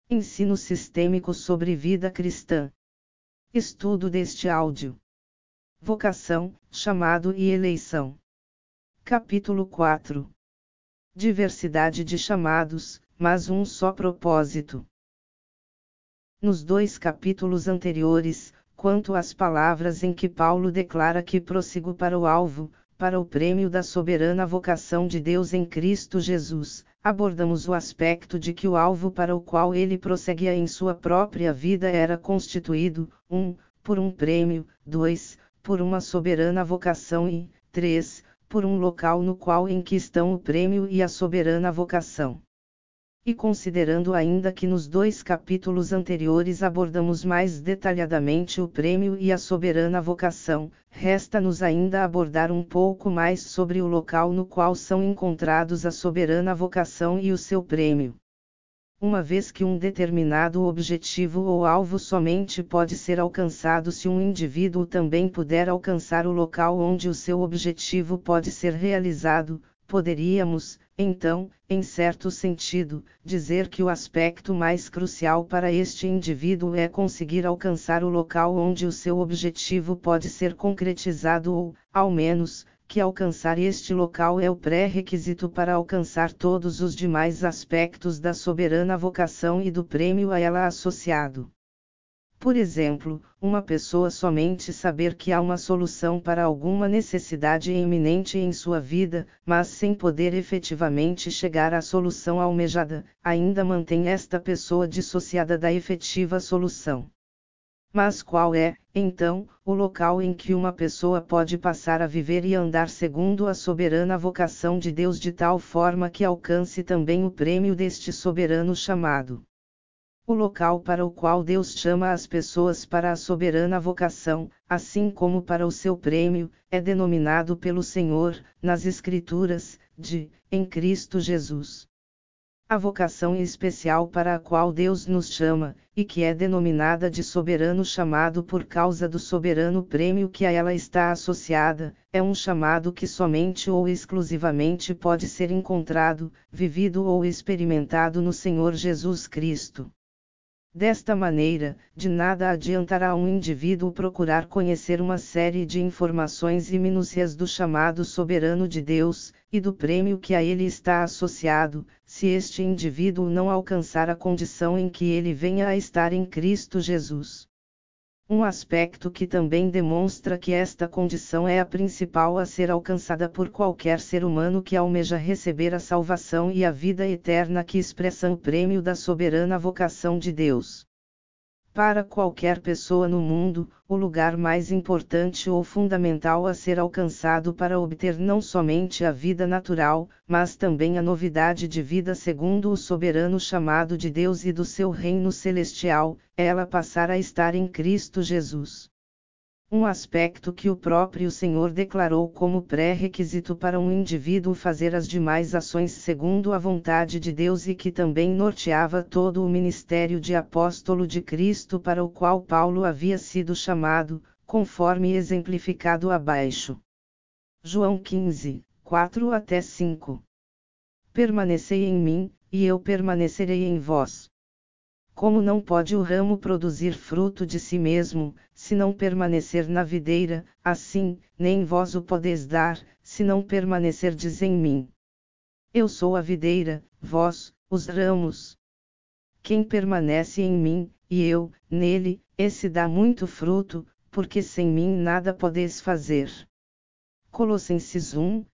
Ensino sistêmico sobre vida cristã. Estudo deste áudio. Vocação, chamado e eleição. Capítulo 4. Diversidade de chamados, mas um só propósito. Nos 2 capítulos anteriores, quanto às palavras em que Paulo declara que prossigo para o alvo, para o prêmio da soberana vocação de Deus em Cristo Jesus, abordamos o aspecto de que o alvo para o qual ele prosseguia em sua própria vida era constituído, 1. Por um prêmio, 2. Por uma soberana vocação e, 3. Por um local no qual em que estão o prêmio e a soberana vocação. E considerando ainda que nos 2 capítulos anteriores abordamos mais detalhadamente o prêmio e a soberana vocação, resta-nos ainda abordar um pouco mais sobre o local no qual são encontrados a soberana vocação e o seu prêmio. Uma vez que um determinado objetivo ou alvo somente pode ser alcançado se um indivíduo também puder alcançar o local onde o seu objetivo pode ser realizado, poderíamos, então, em certo sentido, dizer que o aspecto mais crucial para este indivíduo é conseguir alcançar o local onde o seu objetivo pode ser concretizado ou, ao menos, que alcançar este local é o pré-requisito para alcançar todos os demais aspectos da soberana vocação e do prêmio a ela associado. Por exemplo, uma pessoa somente saber que há uma solução para alguma necessidade iminente em sua vida, mas sem poder efetivamente chegar à solução almejada, ainda mantém esta pessoa dissociada da efetiva solução. Mas qual é, então, o local em que uma pessoa pode passar a viver e andar segundo a soberana vocação de Deus de tal forma que alcance também o prêmio deste soberano chamado? O local para o qual Deus chama as pessoas para a soberana vocação, assim como para o seu prêmio, é denominado pelo Senhor, nas Escrituras, em Cristo Jesus. A vocação especial para a qual Deus nos chama, e que é denominada de soberano chamado por causa do soberano prêmio que a ela está associada, é um chamado que somente ou exclusivamente pode ser encontrado, vivido ou experimentado no Senhor Jesus Cristo. Desta maneira, de nada adiantará a um indivíduo procurar conhecer uma série de informações e minúcias do chamado soberano de Deus, e do prêmio que a ele está associado, se este indivíduo não alcançar a condição em que ele venha a estar em Cristo Jesus. Um aspecto que também demonstra que esta condição é a principal a ser alcançada por qualquer ser humano que almeja receber a salvação e a vida eterna que expressam o prêmio da soberana vocação de Deus. Para qualquer pessoa no mundo, o lugar mais importante ou fundamental a ser alcançado para obter não somente a vida natural, mas também a novidade de vida segundo o soberano chamado de Deus e do seu reino celestial, é ela passar a estar em Cristo Jesus. Um aspecto que o próprio Senhor declarou como pré-requisito para um indivíduo fazer as demais ações segundo a vontade de Deus e que também norteava todo o ministério de apóstolo de Cristo para o qual Paulo havia sido chamado, conforme exemplificado abaixo. João 15, 4-5. Permanecei em mim, e eu permanecerei em vós. Como não pode o ramo produzir fruto de si mesmo, se não permanecer na videira, assim, nem vós o podeis dar, se não permanecerdes em mim. Eu sou a videira, vós, os ramos. Quem permanece em mim, e eu, nele, esse dá muito fruto, porque sem mim nada podeis fazer. Colossenses 1,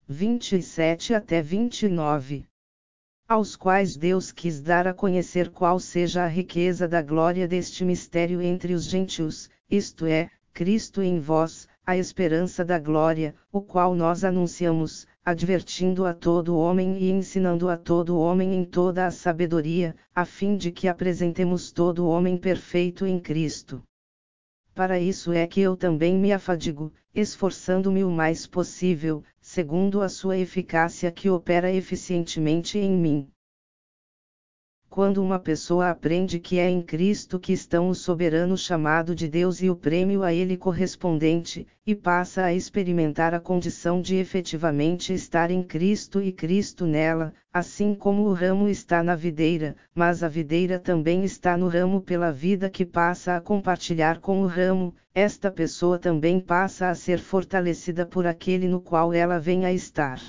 27-29. Aos quais Deus quis dar a conhecer qual seja a riqueza da glória deste mistério entre os gentios, isto é, Cristo em vós, a esperança da glória, o qual nós anunciamos, advertindo a todo homem e ensinando a todo homem em toda a sabedoria, a fim de que apresentemos todo homem perfeito em Cristo. Para isso é que eu também me afadigo, esforçando-me o mais possível, segundo a sua eficácia que opera eficientemente em mim. quando uma pessoa aprende que é em Cristo que estão o soberano chamado de Deus e o prêmio a ele correspondente, e passa a experimentar a condição de efetivamente estar em Cristo e Cristo nela, assim como o ramo está na videira, mas a videira também está no ramo pela vida que passa a compartilhar com o ramo, esta pessoa também passa a ser fortalecida por aquele no qual ela vem a estar.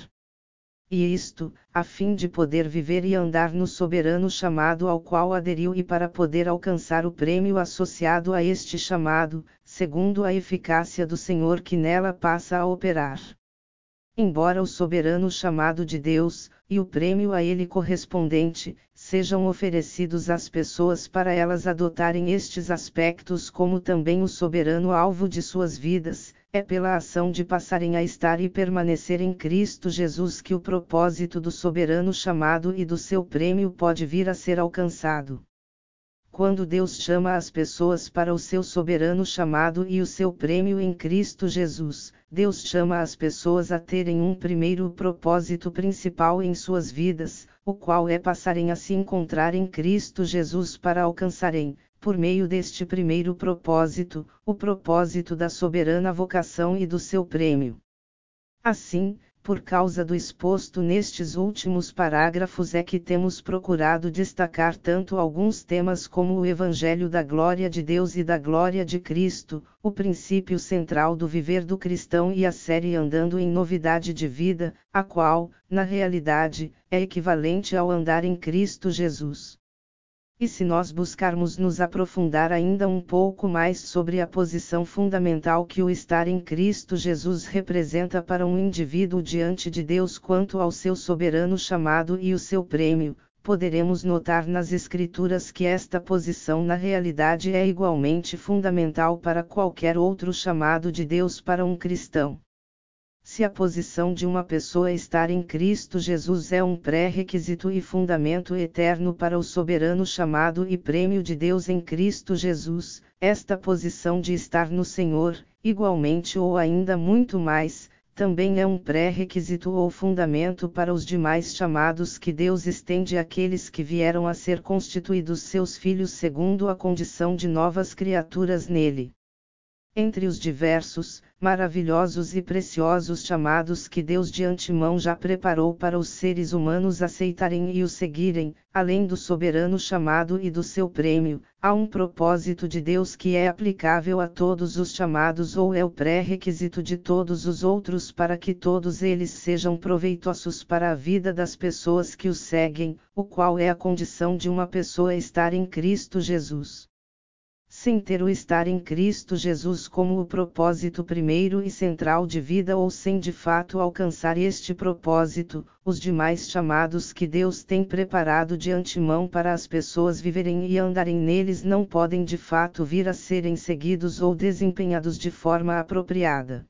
E isto, a fim de poder viver e andar no soberano chamado ao qual aderiu e para poder alcançar o prêmio associado a este chamado, segundo a eficácia do Senhor que nela passa a operar. Embora o soberano chamado de Deus, e o prêmio a ele correspondente, sejam oferecidos às pessoas para elas adotarem estes aspectos como também o soberano alvo de suas vidas, é pela ação de passarem a estar e permanecer em Cristo Jesus que o propósito do soberano chamado e do seu prêmio pode vir a ser alcançado. Quando Deus chama as pessoas para o seu soberano chamado e o seu prêmio em Cristo Jesus, Deus chama as pessoas a terem um primeiro propósito principal em suas vidas, o qual é passarem a se encontrar em Cristo Jesus para alcançarem, por meio deste primeiro propósito, o propósito da soberana vocação e do seu prêmio. Assim, por causa do exposto nestes últimos parágrafos é que temos procurado destacar tanto alguns temas como o Evangelho da Glória de Deus e da Glória de Cristo, o princípio central do viver do cristão e a série Andando em Novidade de Vida, a qual, na realidade, é equivalente ao andar em Cristo Jesus. E se nós buscarmos nos aprofundar ainda um pouco mais sobre a posição fundamental que o estar em Cristo Jesus representa para um indivíduo diante de Deus quanto ao seu soberano chamado e o seu prêmio, poderemos notar nas Escrituras que esta posição na realidade é igualmente fundamental para qualquer outro chamado de Deus para um cristão. Se a posição de uma pessoa estar em Cristo Jesus é um pré-requisito e fundamento eterno para o soberano chamado e prêmio de Deus em Cristo Jesus, esta posição de estar no Senhor, igualmente ou ainda muito mais, também é um pré-requisito ou fundamento para os demais chamados que Deus estende àqueles que vieram a ser constituídos seus filhos segundo a condição de novas criaturas nele. Entre os diversos, maravilhosos e preciosos chamados que Deus de antemão já preparou para os seres humanos aceitarem e o seguirem, além do soberano chamado e do seu prêmio, há um propósito de Deus que é aplicável a todos os chamados ou é o pré-requisito de todos os outros para que todos eles sejam proveitosos para a vida das pessoas que os seguem, o qual é a condição de uma pessoa estar em Cristo Jesus. Sem ter o estar em Cristo Jesus como o propósito primeiro e central de vida ou sem de fato alcançar este propósito, os demais chamados que Deus tem preparado de antemão para as pessoas viverem e andarem neles não podem de fato vir a serem seguidos ou desempenhados de forma apropriada.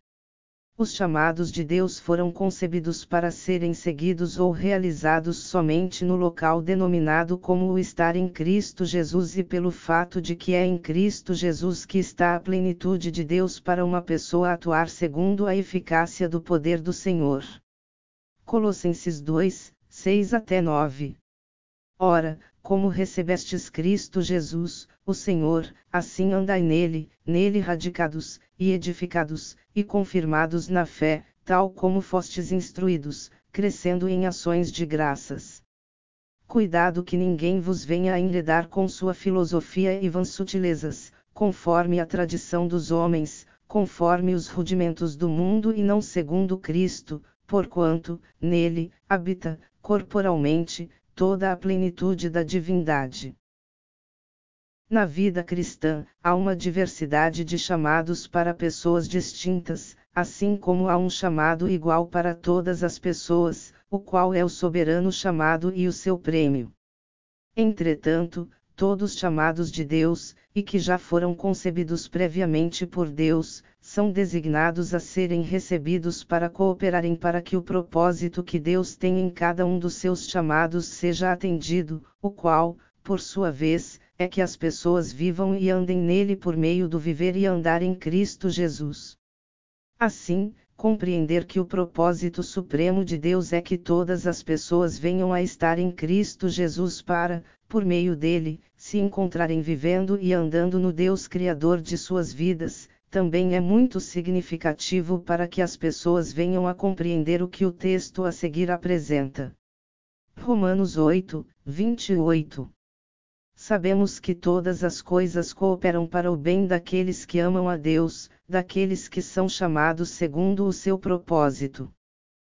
Os chamados de Deus foram concebidos para serem seguidos ou realizados somente no local denominado como o estar em Cristo Jesus e pelo fato de que é em Cristo Jesus que está a plenitude de Deus para uma pessoa atuar segundo a eficácia do poder do Senhor. Colossenses 2, 6-9. Ora, como recebestes Cristo Jesus, o Senhor, assim andai nele radicados, e edificados, e confirmados na fé, tal como fostes instruídos, crescendo em ações de graças. Cuidado que ninguém vos venha a enredar com sua filosofia e vãs sutilezas, conforme a tradição dos homens, conforme os rudimentos do mundo e não segundo Cristo, porquanto, nele, habita, corporalmente, toda a plenitude da divindade. Na vida cristã, há uma diversidade de chamados para pessoas distintas, assim como há um chamado igual para todas as pessoas, o qual é o soberano chamado e o seu prêmio. Entretanto, todos chamados de Deus, e que já foram concebidos previamente por Deus, são designados a serem recebidos para cooperarem para que o propósito que Deus tem em cada um dos seus chamados seja atendido, o qual, por sua vez, é que as pessoas vivam e andem nele por meio do viver e andar em Cristo Jesus. Assim, compreender que o propósito supremo de Deus é que todas as pessoas venham a estar em Cristo Jesus para, por meio dele, se encontrarem vivendo e andando no Deus Criador de suas vidas, também é muito significativo para que as pessoas venham a compreender o que o texto a seguir apresenta. Romanos 8, 28. Sabemos que todas as coisas cooperam para o bem daqueles que amam a Deus, daqueles que são chamados segundo o seu propósito.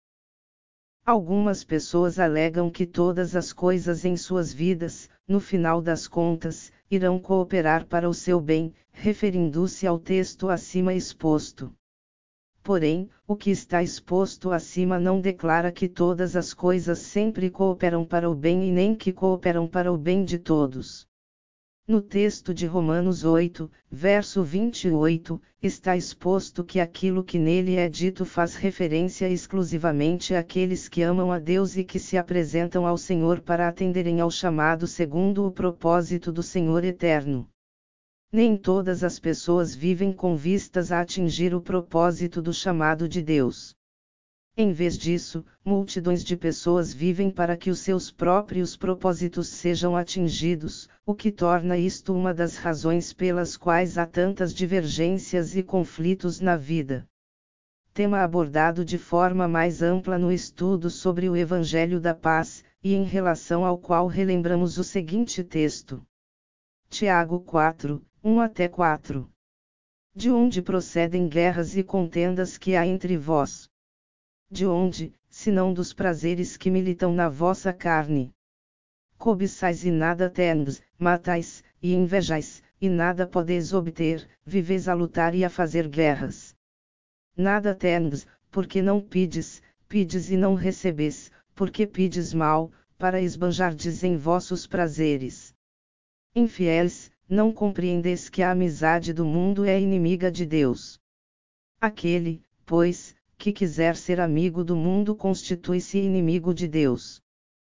Algumas pessoas alegam que todas as coisas em suas vidas, no final das contas, irão cooperar para o seu bem, referindo-se ao texto acima exposto. Porém, o que está exposto acima não declara que todas as coisas sempre cooperam para o bem e nem que cooperam para o bem de todos. No texto de Romanos 8, verso 28, está exposto que aquilo que nele é dito faz referência exclusivamente àqueles que amam a Deus e que se apresentam ao Senhor para atenderem ao chamado segundo o propósito do Senhor eterno. Nem todas as pessoas vivem com vistas a atingir o propósito do chamado de Deus. Em vez disso, multidões de pessoas vivem para que os seus próprios propósitos sejam atingidos, o que torna isto uma das razões pelas quais há tantas divergências e conflitos na vida. Tema abordado de forma mais ampla no estudo sobre o Evangelho da Paz, e em relação ao qual relembramos o seguinte texto. Tiago 4, 1-4. De onde procedem guerras e contendas que há entre vós? De onde, senão dos prazeres que militam na vossa carne? Cobiçais e nada tendes, matais, e invejais, e nada podeis obter, viveis a lutar e a fazer guerras. Nada tendes, porque não pides, pides e não recebes, porque pides mal, para esbanjardes em vossos prazeres. Infiéis, não compreendeis que a amizade do mundo é inimiga de Deus. Aquele, pois, que quiser ser amigo do mundo constitui-se inimigo de Deus.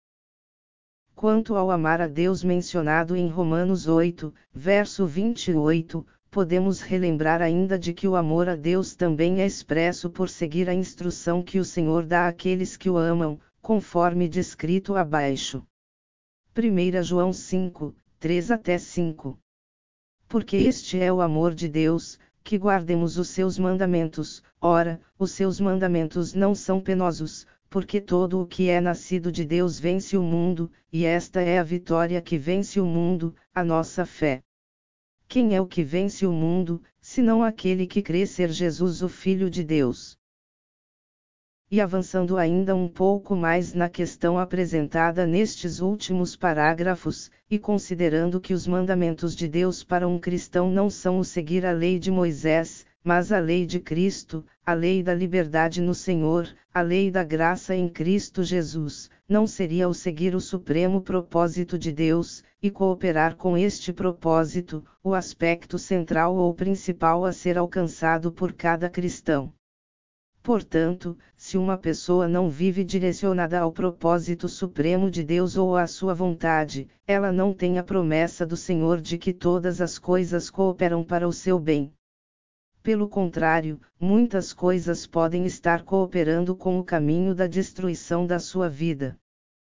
Quanto ao amar a Deus mencionado em Romanos 8, verso 28, podemos relembrar ainda de que o amor a Deus também é expresso por seguir a instrução que o Senhor dá àqueles que o amam, conforme descrito abaixo. 1 João 5, 3-5. Porque este é o amor de Deus, que guardemos os seus mandamentos. Ora, os seus mandamentos não são penosos, porque todo o que é nascido de Deus vence o mundo, e esta é a vitória que vence o mundo, a nossa fé. Quem é o que vence o mundo, senão aquele que crê ser Jesus o Filho de Deus? E avançando ainda um pouco mais na questão apresentada nestes últimos parágrafos, e considerando que os mandamentos de Deus para um cristão não são o seguir a lei de Moisés, mas a lei de Cristo, a lei da liberdade no Senhor, a lei da graça em Cristo Jesus, não seria o seguir o supremo propósito de Deus, e cooperar com este propósito, o aspecto central ou principal a ser alcançado por cada cristão. Portanto, se uma pessoa não vive direcionada ao propósito supremo de Deus ou à sua vontade, ela não tem a promessa do Senhor de que todas as coisas cooperam para o seu bem. Pelo contrário, muitas coisas podem estar cooperando com o caminho da destruição da sua vida.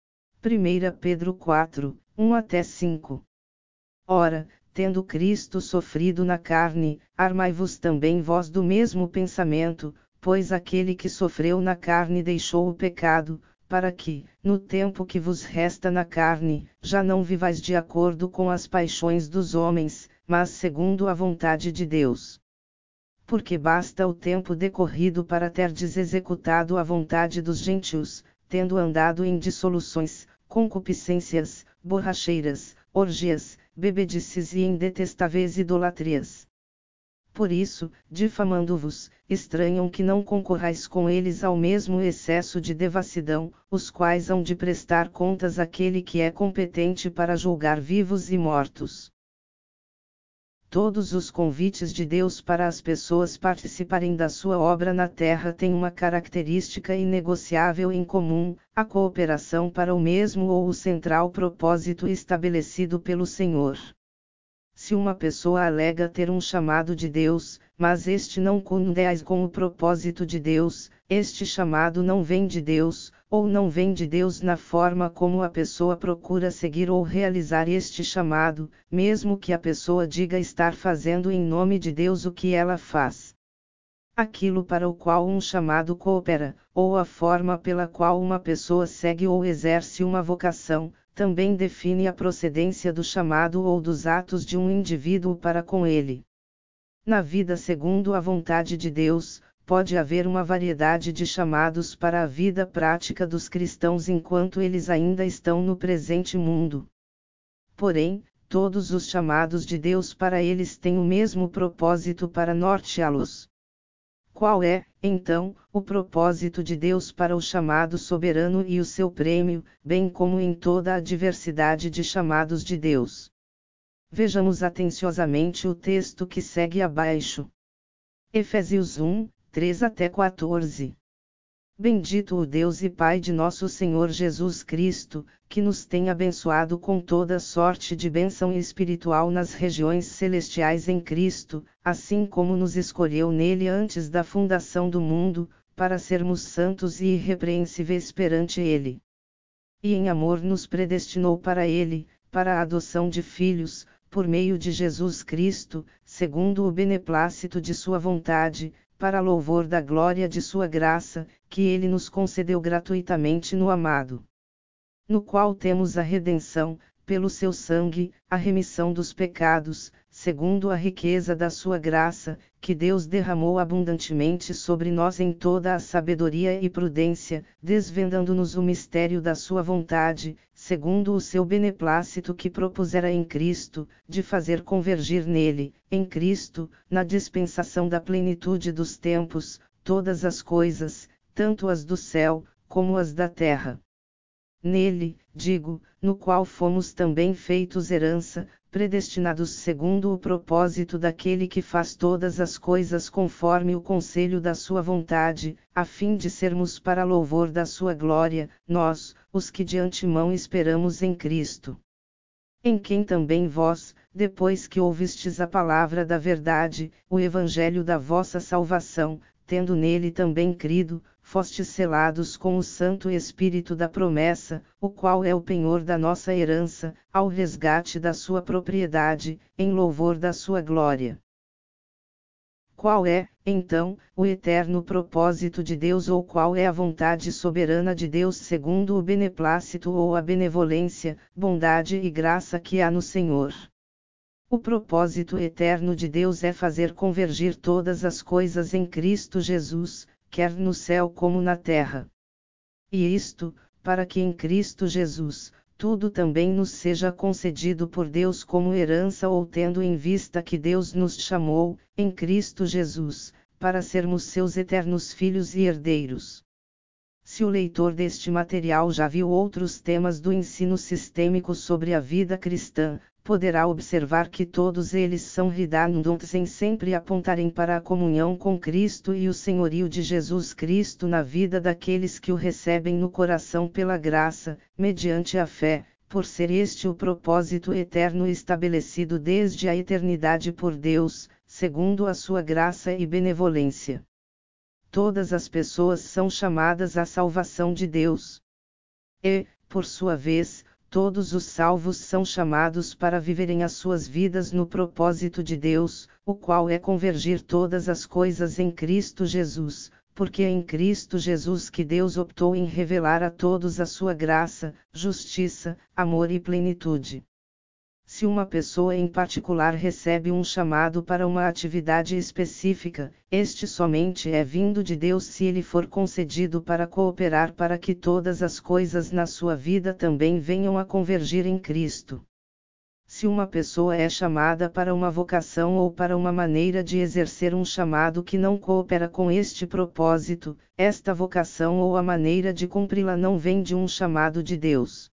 1 Pedro 4, 1-5. Ora, tendo Cristo sofrido na carne, armai-vos também vós do mesmo pensamento, pois aquele que sofreu na carne deixou o pecado, para que, no tempo que vos resta na carne, já não vivais de acordo com as paixões dos homens, mas segundo a vontade de Deus. Porque basta o tempo decorrido para terdes executado a vontade dos gentios, tendo andado em dissoluções, concupiscências, borracheiras, orgias, bebedices e em detestáveis idolatrias. Por isso, difamando-vos, estranham que não concorrais com eles ao mesmo excesso de devassidão, os quais hão de prestar contas àquele que é competente para julgar vivos e mortos. Todos os convites de Deus para as pessoas participarem da sua obra na terra têm uma característica inegociável em comum: a cooperação para o mesmo ou o central propósito estabelecido pelo Senhor. Se uma pessoa alega ter um chamado de Deus, mas este não condiz com o propósito de Deus, este chamado não vem de Deus, ou não vem de Deus na forma como a pessoa procura seguir ou realizar este chamado, mesmo que a pessoa diga estar fazendo em nome de Deus o que ela faz. Aquilo para o qual um chamado coopera, ou a forma pela qual uma pessoa segue ou exerce uma vocação, também define a procedência do chamado ou dos atos de um indivíduo para com ele. Na vida segundo a vontade de Deus, pode haver uma variedade de chamados para a vida prática dos cristãos enquanto eles ainda estão no presente mundo. Porém, todos os chamados de Deus para eles têm o mesmo propósito para norteá-los. Qual é, então, o propósito de Deus para o chamado soberano e o seu prêmio, bem como em toda a diversidade de chamados de Deus? Vejamos atenciosamente o texto que segue abaixo. Efésios 1, 3-14. Bendito o Deus e Pai de nosso Senhor Jesus Cristo, que nos tem abençoado com toda sorte de bênção espiritual nas regiões celestiais em Cristo, assim como nos escolheu nele antes da fundação do mundo, para sermos santos e irrepreensíveis perante ele. E em amor nos predestinou para ele, para a adoção de filhos, por meio de Jesus Cristo, segundo o beneplácito de sua vontade, para louvor da glória de sua graça, que ele nos concedeu gratuitamente no amado. No qual temos a redenção, pelo seu sangue, a remissão dos pecados, segundo a riqueza da sua graça, que Deus derramou abundantemente sobre nós em toda a sabedoria e prudência, desvendando-nos o mistério da sua vontade, segundo o seu beneplácito que propusera em Cristo, de fazer convergir nele, em Cristo, na dispensação da plenitude dos tempos, todas as coisas, tanto as do céu, como as da terra. Nele, digo, no qual fomos também feitos herança, predestinados segundo o propósito daquele que faz todas as coisas conforme o conselho da sua vontade, a fim de sermos para louvor da sua glória, nós, os que de antemão esperamos em Cristo. Em quem também vós, depois que ouvistes a palavra da verdade, o evangelho da vossa salvação, tendo nele também crido, fostes selados com o Santo Espírito da promessa, o qual é o penhor da nossa herança, ao resgate da sua propriedade, em louvor da sua glória. Qual é, então, o eterno propósito de Deus ou qual é a vontade soberana de Deus segundo o beneplácito ou a benevolência, bondade e graça que há no Senhor? O propósito eterno de Deus é fazer convergir todas as coisas em Cristo Jesus, quer no céu como na terra. E isto, para que em Cristo Jesus, tudo também nos seja concedido por Deus como herança ou tendo em vista que Deus nos chamou, em Cristo Jesus, para sermos seus eternos filhos e herdeiros. Se o leitor deste material já viu outros temas do ensino sistêmico sobre a vida cristã, poderá observar que todos eles são redundantes em sempre apontarem para a comunhão com Cristo e o senhorio de Jesus Cristo na vida daqueles que o recebem no coração pela graça, mediante a fé, por ser este o propósito eterno estabelecido desde a eternidade por Deus, segundo a sua graça e benevolência. Todas as pessoas são chamadas à salvação de Deus. E, por sua vez, todos os salvos são chamados para viverem as suas vidas no propósito de Deus, o qual é convergir todas as coisas em Cristo Jesus, porque é em Cristo Jesus que Deus optou em revelar a todos a sua graça, justiça, amor e plenitude. Se uma pessoa em particular recebe um chamado para uma atividade específica, este somente é vindo de Deus se ele for concedido para cooperar para que todas as coisas na sua vida também venham a convergir em Cristo. Se uma pessoa é chamada para uma vocação ou para uma maneira de exercer um chamado que não coopera com este propósito, esta vocação ou a maneira de cumpri-la não vem de um chamado de Deus.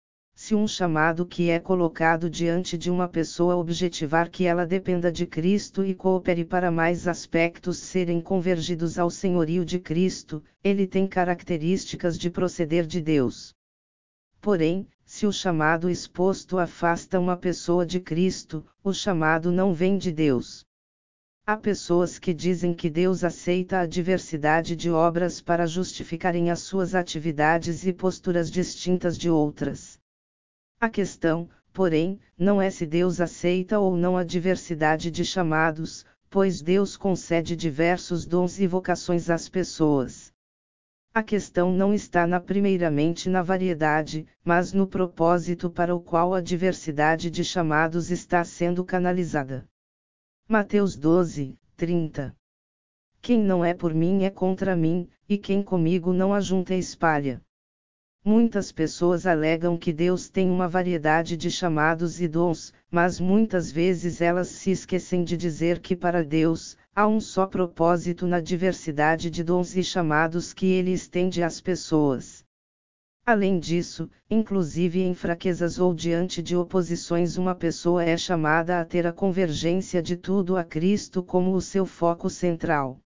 Se um chamado que é colocado diante de uma pessoa objetivar que ela dependa de Cristo e coopere para mais aspectos serem convergidos ao senhorio de Cristo, ele tem características de proceder de Deus. Porém, se o chamado exposto afasta uma pessoa de Cristo, o chamado não vem de Deus. Há pessoas que dizem que Deus aceita a diversidade de obras para justificarem as suas atividades e posturas distintas de outras. A questão, porém, não é se Deus aceita ou não a diversidade de chamados, pois Deus concede diversos dons e vocações às pessoas. A questão não está primeiramente na variedade, mas no propósito para o qual a diversidade de chamados está sendo canalizada. Mateus 12, 30. Quem não é por mim é contra mim, e quem comigo não ajunta espalha. Muitas pessoas alegam que Deus tem uma variedade de chamados e dons, mas muitas vezes elas se esquecem de dizer que para Deus, há um só propósito na diversidade de dons e chamados que Ele estende às pessoas. Além disso, inclusive em fraquezas ou diante de oposições, uma pessoa é chamada a ter a convergência de tudo a Cristo como o seu foco central.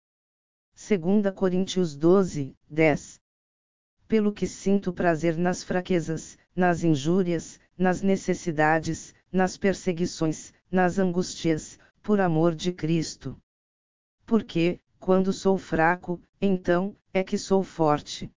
2 Coríntios 12, 10. Pelo que sinto prazer nas fraquezas, nas injúrias, nas necessidades, nas perseguições, nas angústias, por amor de Cristo. Porque, quando sou fraco, então, é que sou forte.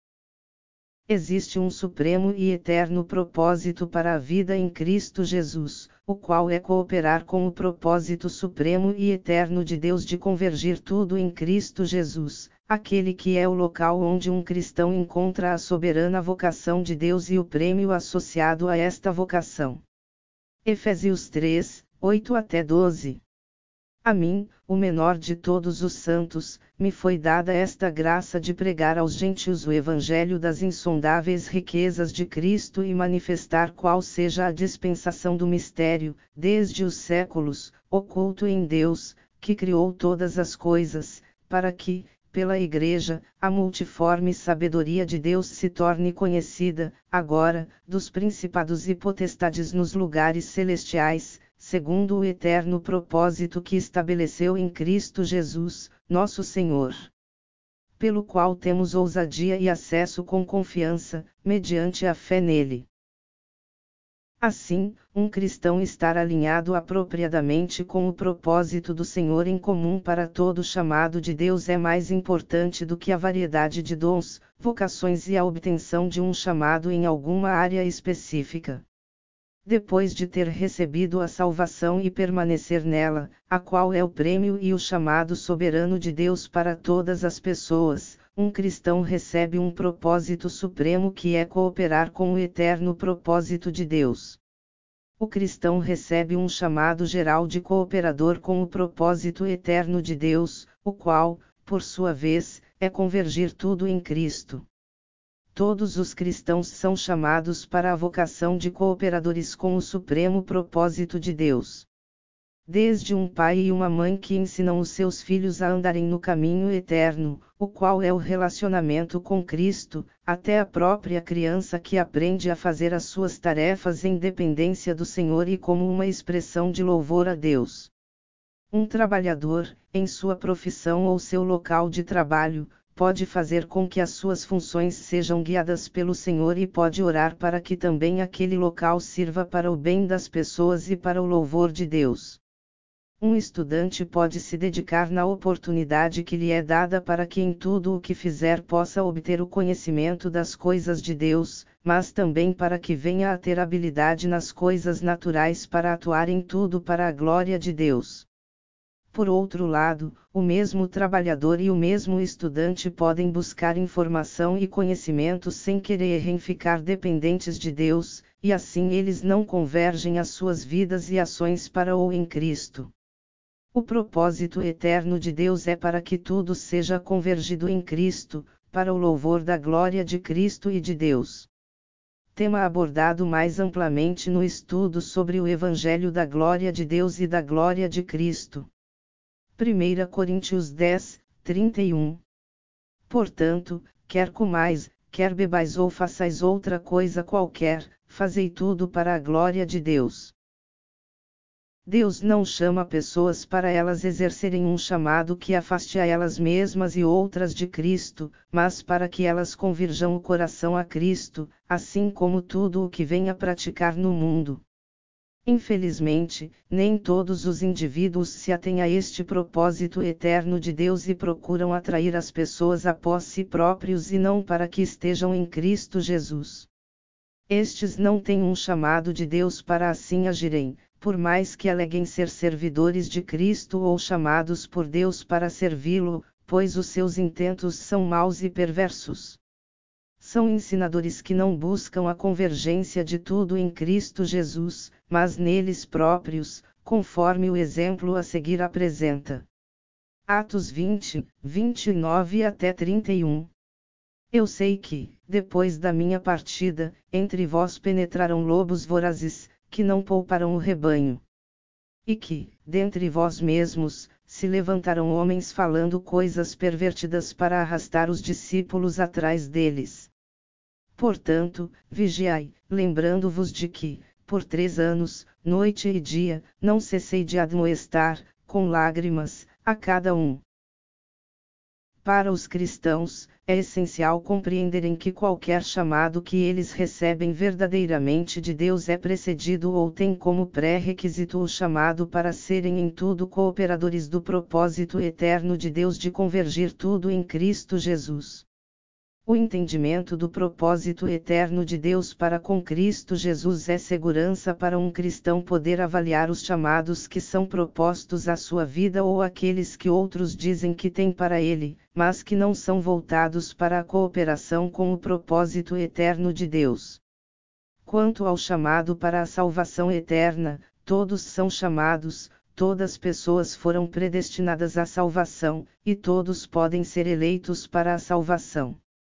Existe um supremo e eterno propósito para a vida em Cristo Jesus, o qual é cooperar com o propósito supremo e eterno de Deus de convergir tudo em Cristo Jesus, aquele que é o local onde um cristão encontra a soberana vocação de Deus e o prêmio associado a esta vocação. Efésios 3, 8-12. A mim, o menor de todos os santos, me foi dada esta graça de pregar aos gentios o evangelho das insondáveis riquezas de Cristo e manifestar qual seja a dispensação do mistério, desde os séculos, oculto em Deus, que criou todas as coisas, para que, pela Igreja, a multiforme sabedoria de Deus se torne conhecida, agora, dos principados e potestades nos lugares celestiais, segundo o eterno propósito que estabeleceu em Cristo Jesus, nosso Senhor. Pelo qual temos ousadia e acesso com confiança, mediante a fé nele. Assim, um cristão estar alinhado apropriadamente com o propósito do Senhor em comum para todo o chamado de Deus é mais importante do que a variedade de dons, vocações e a obtenção de um chamado em alguma área específica. Depois de ter recebido a salvação e permanecer nela, a qual é o prêmio e o chamado soberano de Deus para todas as pessoas, um cristão recebe um propósito supremo que é cooperar com o eterno propósito de Deus. O cristão recebe um chamado geral de cooperador com o propósito eterno de Deus, o qual, por sua vez, é convergir tudo em Cristo. Todos os cristãos são chamados para a vocação de cooperadores com o supremo propósito de Deus. Desde um pai e uma mãe que ensinam os seus filhos a andarem no caminho eterno, o qual é o relacionamento com Cristo, até a própria criança que aprende a fazer as suas tarefas em dependência do Senhor e como uma expressão de louvor a Deus. Um trabalhador, em sua profissão ou seu local de trabalho, pode fazer com que as suas funções sejam guiadas pelo Senhor e pode orar para que também aquele local sirva para o bem das pessoas e para o louvor de Deus. Um estudante pode se dedicar na oportunidade que lhe é dada para que em tudo o que fizer possa obter o conhecimento das coisas de Deus, mas também para que venha a ter habilidade nas coisas naturais para atuar em tudo para a glória de Deus. Por outro lado, o mesmo trabalhador e o mesmo estudante podem buscar informação e conhecimento sem quererem ficar dependentes de Deus, e assim eles não convergem as suas vidas e ações para ou em Cristo. O propósito eterno de Deus é para que tudo seja convergido em Cristo, para o louvor da glória de Cristo e de Deus. Tema abordado mais amplamente no estudo sobre o Evangelho da Glória de Deus e da Glória de Cristo. 1 Coríntios 10, 31. Portanto, quer comais, quer bebais ou façais outra coisa qualquer, fazei tudo para a glória de Deus. Deus não chama pessoas para elas exercerem um chamado que afaste a elas mesmas e outras de Cristo, mas para que elas convirjam o coração a Cristo, assim como tudo o que venha praticar no mundo. Infelizmente, nem todos os indivíduos se atêm a este propósito eterno de Deus e procuram atrair as pessoas após si próprios e não para que estejam em Cristo Jesus. Estes não têm um chamado de Deus para assim agirem, por mais que aleguem ser servidores de Cristo ou chamados por Deus para servi-lo, pois os seus intentos são maus e perversos. São ensinadores que não buscam a convergência de tudo em Cristo Jesus, mas neles próprios, conforme o exemplo a seguir apresenta. Atos 20, 29 até 31. Eu sei que, depois da minha partida, entre vós penetraram lobos vorazes, que não pouparam o rebanho. E que, dentre vós mesmos, se levantaram homens falando coisas pervertidas para arrastar os discípulos atrás deles. Portanto, vigiai, lembrando-vos de que, por 3 anos, noite e dia, não cessei de admoestar, com lágrimas, a cada um. Para os cristãos, é essencial compreenderem que qualquer chamado que eles recebem verdadeiramente de Deus é precedido ou tem como pré-requisito o chamado para serem em tudo cooperadores do propósito eterno de Deus de convergir tudo em Cristo Jesus. O entendimento do propósito eterno de Deus para com Cristo Jesus é segurança para um cristão poder avaliar os chamados que são propostos à sua vida ou aqueles que outros dizem que têm para ele, mas que não são voltados para a cooperação com o propósito eterno de Deus. Quanto ao chamado para a salvação eterna, todos são chamados, todas as pessoas foram predestinadas à salvação, e todos podem ser eleitos para a salvação.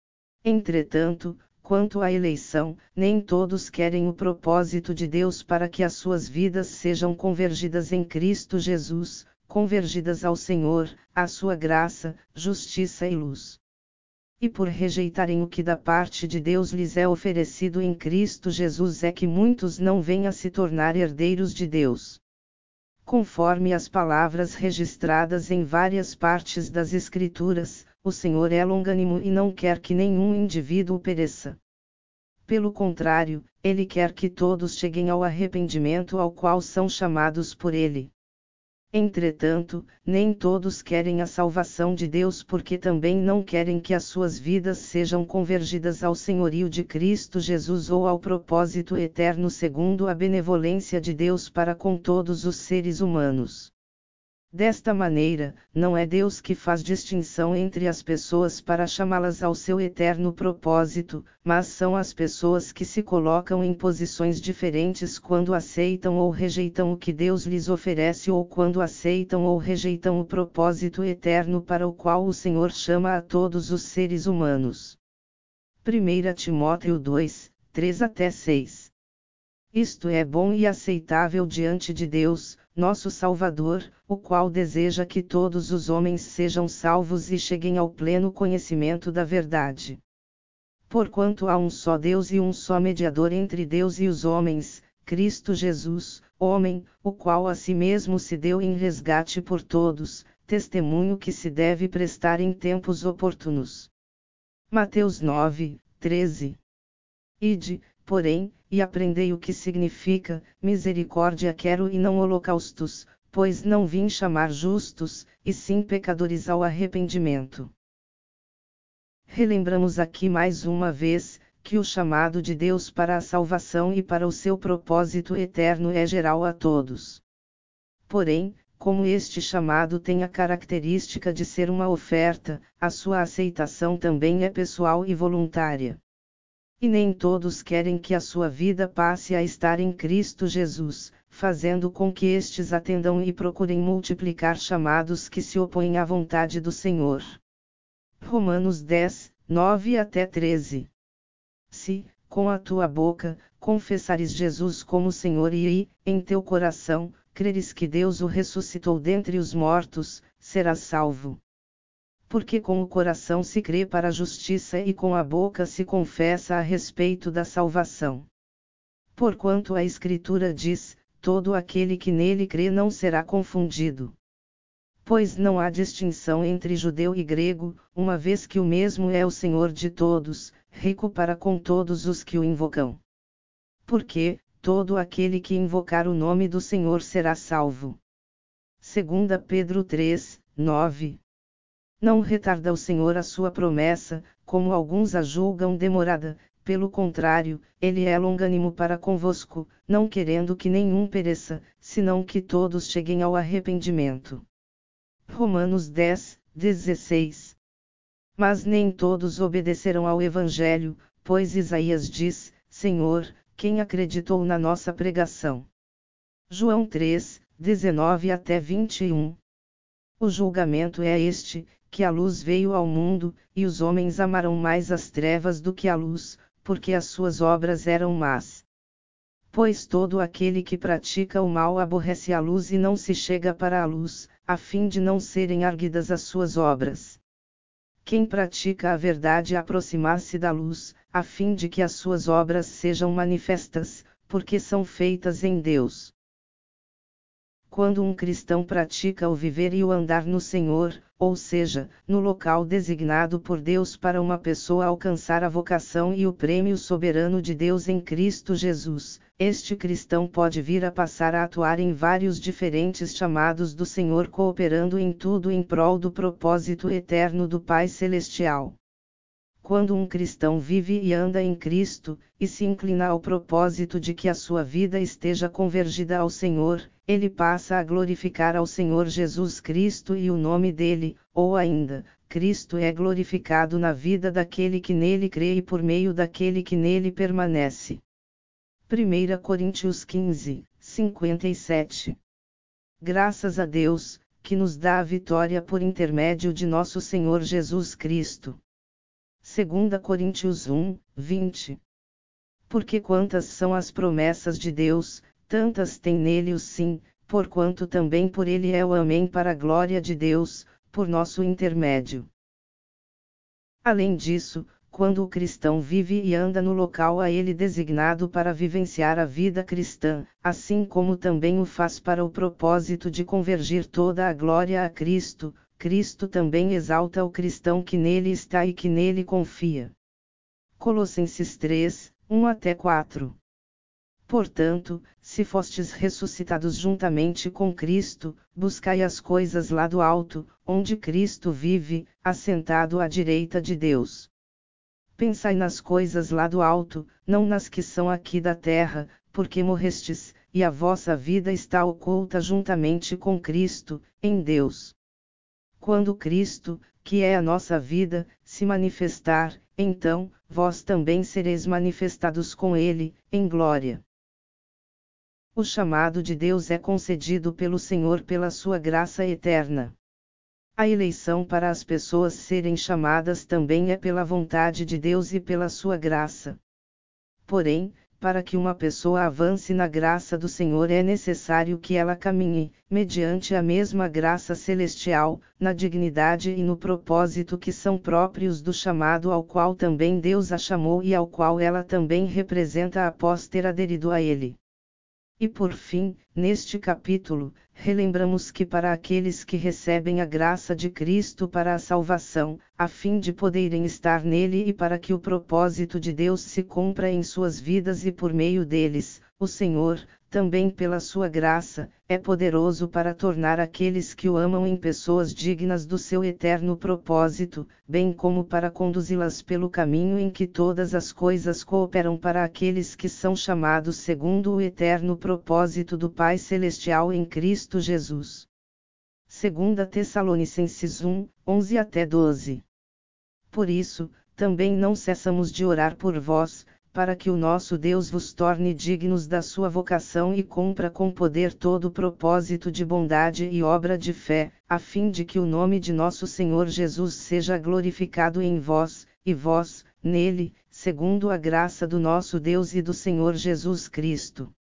Entretanto, quanto à eleição, nem todos querem o propósito de Deus para que as suas vidas sejam convergidas em Cristo Jesus, convergidas ao Senhor, à sua graça, justiça e luz. E por rejeitarem o que da parte de Deus lhes é oferecido em Cristo Jesus é que muitos não vêm a se tornar herdeiros de Deus. Conforme as palavras registradas em várias partes das Escrituras, o Senhor é longânimo e não quer que nenhum indivíduo pereça. Pelo contrário, Ele quer que todos cheguem ao arrependimento ao qual são chamados por Ele. Entretanto, nem todos querem a salvação de Deus porque também não querem que as suas vidas sejam convergidas ao senhorio de Cristo Jesus ou ao propósito eterno segundo a benevolência de Deus para com todos os seres humanos. Desta maneira, não é Deus que faz distinção entre as pessoas para chamá-las ao seu eterno propósito, mas são as pessoas que se colocam em posições diferentes quando aceitam ou rejeitam o que Deus lhes oferece ou quando aceitam ou rejeitam o propósito eterno para o qual o Senhor chama a todos os seres humanos. 1 Timóteo 2, 3 até 6. Isto é bom e aceitável diante de Deus, nosso Salvador, o qual deseja que todos os homens sejam salvos e cheguem ao pleno conhecimento da verdade. Porquanto há um só Deus e um só mediador entre Deus e os homens, Cristo Jesus, homem, o qual a si mesmo se deu em resgate por todos, testemunho que se deve prestar em tempos oportunos. Mateus 9, 13. Ide, porém, e aprendei o que significa, misericórdia quero e não holocaustos, pois não vim chamar justos, e sim pecadores ao arrependimento. Relembramos aqui mais uma vez, que o chamado de Deus para a salvação e para o seu propósito eterno é geral a todos. Porém, como este chamado tem a característica de ser uma oferta, a sua aceitação também é pessoal e voluntária. E nem todos querem que a sua vida passe a estar em Cristo Jesus, fazendo com que estes atendam e procurem multiplicar chamados que se opõem à vontade do Senhor. Romanos 10, 9 até 13. Se, com a tua boca, confessares Jesus como Senhor e, em teu coração, creres que Deus o ressuscitou dentre os mortos, serás salvo. Porque com o coração se crê para a justiça e com a boca se confessa a respeito da salvação. Porquanto a Escritura diz, todo aquele que nele crê não será confundido. Pois não há distinção entre judeu e grego, uma vez que o mesmo é o Senhor de todos, rico para com todos os que o invocam. Porque, todo aquele que invocar o nome do Senhor será salvo. 2 Pedro 3, 9. Não retarda o Senhor a sua promessa, como alguns a julgam demorada, pelo contrário, ele é longânimo para convosco, não querendo que nenhum pereça, senão que todos cheguem ao arrependimento. Romanos 10, 16. Mas nem todos obedecerão ao Evangelho, pois Isaías diz: Senhor, quem acreditou na nossa pregação? João 3, 19 até 21. O julgamento é este, que a luz veio ao mundo, e os homens amaram mais as trevas do que a luz, porque as suas obras eram más. Pois todo aquele que pratica o mal aborrece a luz e não se chega para a luz, a fim de não serem arguidas as suas obras. Quem pratica a verdade aproximar-se da luz, a fim de que as suas obras sejam manifestas, porque são feitas em Deus. Quando um cristão pratica o viver e o andar no Senhor, ou seja, no local designado por Deus para uma pessoa alcançar a vocação e o prêmio soberano de Deus em Cristo Jesus, este cristão pode vir a passar a atuar em vários diferentes chamados do Senhor, cooperando em tudo em prol do propósito eterno do Pai Celestial. Quando um cristão vive e anda em Cristo, e se inclina ao propósito de que a sua vida esteja convergida ao Senhor, ele passa a glorificar ao Senhor Jesus Cristo e o nome dele, ou ainda, Cristo é glorificado na vida daquele que nele crê e por meio daquele que nele permanece. 1 Coríntios 15, 57. Graças a Deus, que nos dá a vitória por intermédio de nosso Senhor Jesus Cristo. 2 Coríntios 1, 20. Porque quantas são as promessas de Deus, tantas tem nele o sim, porquanto também por ele é o amém para a glória de Deus, por nosso intermédio. Além disso, quando o cristão vive e anda no local a ele designado para vivenciar a vida cristã, assim como também o faz para o propósito de convergir toda a glória a Cristo, Cristo também exalta o cristão que nele está e que nele confia. Colossenses 3, 1 até 4. Portanto, se fostes ressuscitados juntamente com Cristo, buscai as coisas lá do alto, onde Cristo vive, assentado à direita de Deus. Pensai nas coisas lá do alto, não nas que são aqui da terra, porque morrestes, e a vossa vida está oculta juntamente com Cristo, em Deus. Quando Cristo, que é a nossa vida, se manifestar, então, vós também sereis manifestados com Ele, em glória. O chamado de Deus é concedido pelo Senhor pela sua graça eterna. A eleição para as pessoas serem chamadas também é pela vontade de Deus e pela sua graça. Porém, para que uma pessoa avance na graça do Senhor é necessário que ela caminhe, mediante a mesma graça celestial, na dignidade e no propósito que são próprios do chamado ao qual também Deus a chamou e ao qual ela também representa após ter aderido a ele. E por fim, neste capítulo, relembramos que para aqueles que recebem a graça de Cristo para a salvação, a fim de poderem estar nele e para que o propósito de Deus se cumpra em suas vidas e por meio deles, o Senhor, também pela sua graça, é poderoso para tornar aqueles que o amam em pessoas dignas do seu eterno propósito, bem como para conduzi-las pelo caminho em que todas as coisas cooperam para aqueles que são chamados segundo o eterno propósito do Pai Celestial em Cristo Jesus. 2 Tessalonicenses 1, 11 até 12. Por isso, também não cessamos de orar por vós, para que o nosso Deus vos torne dignos da sua vocação e cumpra com poder todo o propósito de bondade e obra de fé, a fim de que o nome de nosso Senhor Jesus seja glorificado em vós, e vós, nele, segundo a graça do nosso Deus e do Senhor Jesus Cristo.